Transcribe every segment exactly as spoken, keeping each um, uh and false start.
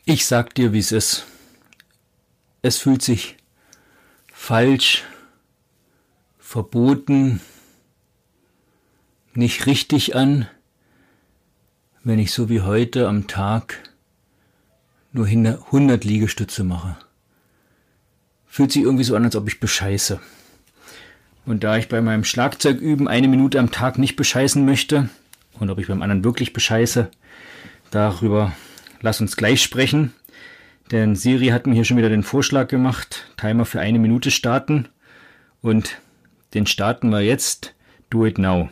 Ich sag dir, wie es ist. Es fühlt sich falsch, verboten, nicht richtig an, wenn ich so wie heute am Tag nur hundert Liegestütze mache. Fühlt sich irgendwie so an, als ob ich bescheiße. Und da ich bei meinem Schlagzeugüben eine Minute am Tag nicht bescheißen möchte und ob ich beim anderen wirklich bescheiße, darüber lass uns gleich sprechen. Denn Siri hat mir hier schon wieder den Vorschlag gemacht, Timer für eine Minute starten. Und den starten wir jetzt. Do it now.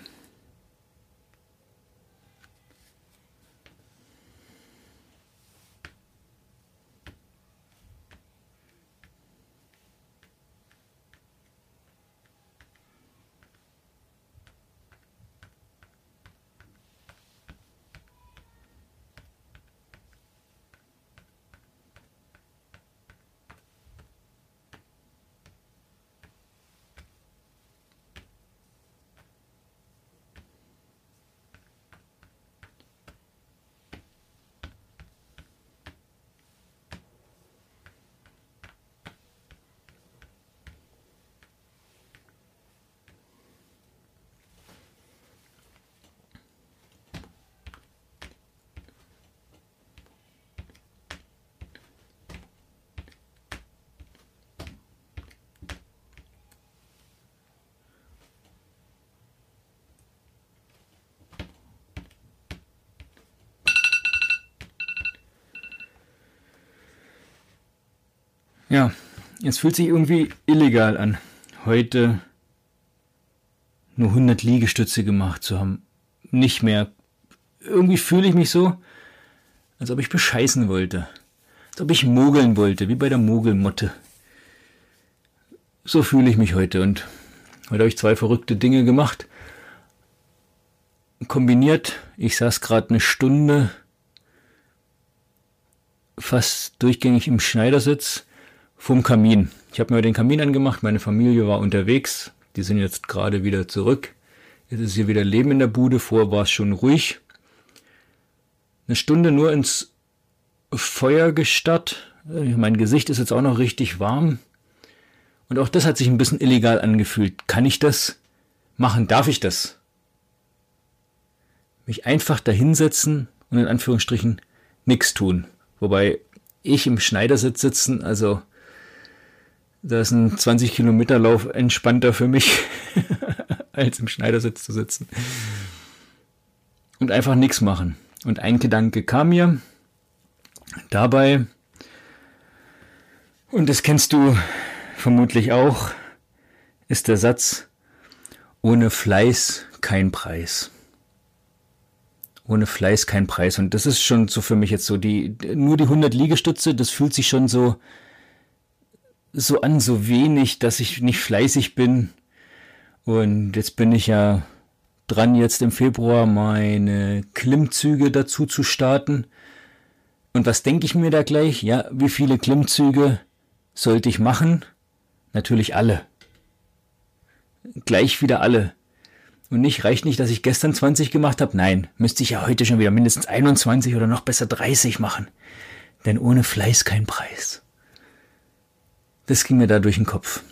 Ja, es fühlt sich irgendwie illegal an, heute nur hundert Liegestütze gemacht zu haben. Nicht mehr. Irgendwie fühle ich mich so, als ob ich bescheißen wollte. Als ob ich mogeln wollte, wie bei der Mogelmotte. So fühle ich mich heute und heute habe ich zwei verrückte Dinge gemacht. Kombiniert, ich saß gerade eine Stunde fast durchgängig im Schneidersitz vom Kamin. Ich habe mir den Kamin angemacht, meine Familie war unterwegs, die sind jetzt gerade wieder zurück. Jetzt ist hier wieder Leben in der Bude, vorher war es schon ruhig. Eine Stunde nur ins Feuer gestarrt, mein Gesicht ist jetzt auch noch richtig warm und auch das hat sich ein bisschen illegal angefühlt. Kann ich das machen? Darf ich das? Mich einfach dahinsetzen und in Anführungsstrichen nichts tun. Wobei ich im Schneidersitz sitzen, also da ist ein zwanzig Kilometer Lauf entspannter für mich, als im Schneidersitz zu sitzen. Und einfach nichts machen. Und ein Gedanke kam mir dabei, und das kennst du vermutlich auch, ist der Satz, ohne Fleiß kein Preis. Ohne Fleiß kein Preis. Und das ist schon so für mich jetzt so, die nur die hundert Liegestütze, das fühlt sich schon so so an, so wenig, dass ich nicht fleißig bin. Und jetzt bin ich ja dran, jetzt im Februar meine Klimmzüge dazu zu starten. Und was denke ich mir da gleich? Ja, wie viele Klimmzüge sollte ich machen? Natürlich alle. Gleich wieder alle. Und nicht, reicht nicht, dass ich gestern zwanzig gemacht habe. Nein, müsste ich ja heute schon wieder mindestens einundzwanzig oder noch besser dreißig machen. Denn ohne Fleiß kein Preis. Das ging mir da durch den Kopf.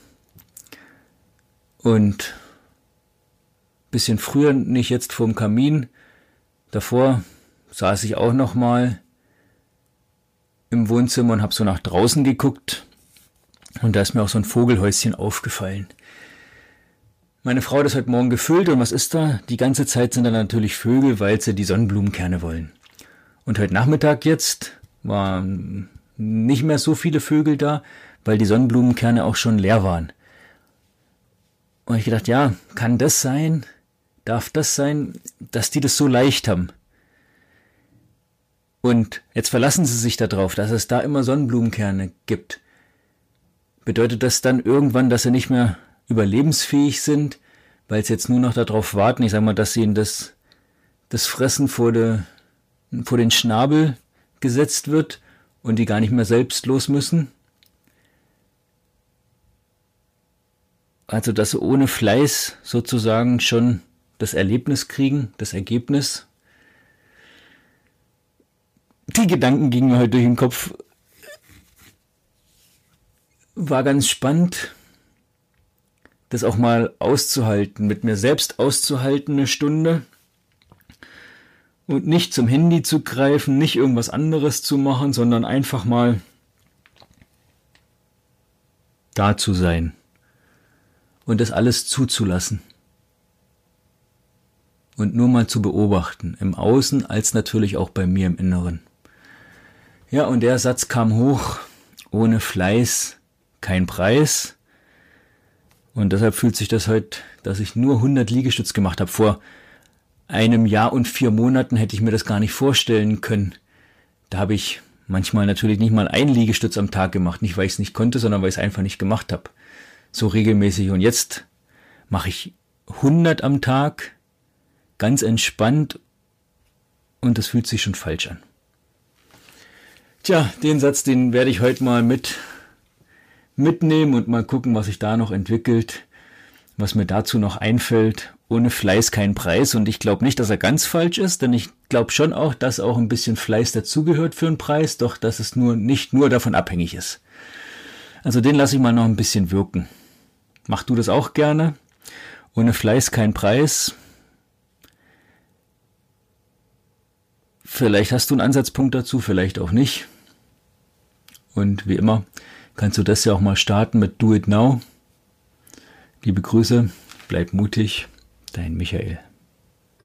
Und ein bisschen früher, nicht jetzt vorm Kamin, davor saß ich auch noch mal im Wohnzimmer und habe so nach draußen geguckt. Und da ist mir auch so ein Vogelhäuschen aufgefallen. Meine Frau hat das heute Morgen gefüllt und was ist da? Die ganze Zeit sind da natürlich Vögel, weil sie die Sonnenblumenkerne wollen. Und heute Nachmittag jetzt waren nicht mehr so viele Vögel da, weil die Sonnenblumenkerne auch schon leer waren. Und ich gedacht, ja, kann das sein? Darf das sein, dass die das so leicht haben? Und jetzt verlassen sie sich darauf, dass es da immer Sonnenblumenkerne gibt. Bedeutet das dann irgendwann, dass sie nicht mehr überlebensfähig sind, weil sie jetzt nur noch darauf warten, ich sag mal, dass ihnen das, das Fressen vor, de, vor den Schnabel gesetzt wird und die gar nicht mehr selbst los müssen? Also, dass sie ohne Fleiß sozusagen schon das Erlebnis kriegen, das Ergebnis. die Gedanken gingen mir heute durch den Kopf. War ganz spannend, das auch mal auszuhalten, mit mir selbst auszuhalten eine Stunde und nicht zum Handy zu greifen, nicht irgendwas anderes zu machen, sondern einfach mal da zu sein und das alles zuzulassen und nur mal zu beobachten, im Außen als natürlich auch bei mir im Inneren. Ja, und der Satz kam hoch, ohne Fleiß kein Preis. Und deshalb fühlt sich das heute, dass ich nur hundert Liegestütz gemacht habe. Vor einem Jahr und vier Monaten hätte ich mir das gar nicht vorstellen können. Da habe ich manchmal natürlich nicht mal einen Liegestütz am Tag gemacht. Nicht, weil ich es nicht konnte, sondern weil ich es einfach nicht gemacht habe. So regelmäßig. Und jetzt mache ich hundert am Tag, ganz entspannt. Und das fühlt sich schon falsch an. Tja, den Satz, den werde ich heute mal mit mitnehmen und mal gucken, was sich da noch entwickelt, was mir dazu noch einfällt. Ohne Fleiß kein Preis. Und ich glaube nicht, dass er ganz falsch ist, denn ich glaube schon auch, dass auch ein bisschen Fleiß dazugehört für einen Preis, doch dass es nur nicht nur davon abhängig ist. Also den lasse ich mal noch ein bisschen wirken. Mach du das auch gerne. Ohne Fleiß kein Preis. Vielleicht hast du einen Ansatzpunkt dazu, vielleicht auch nicht. Und wie immer kannst du das ja auch mal starten mit Do It Now. Liebe Grüße, bleib mutig, dein Michael.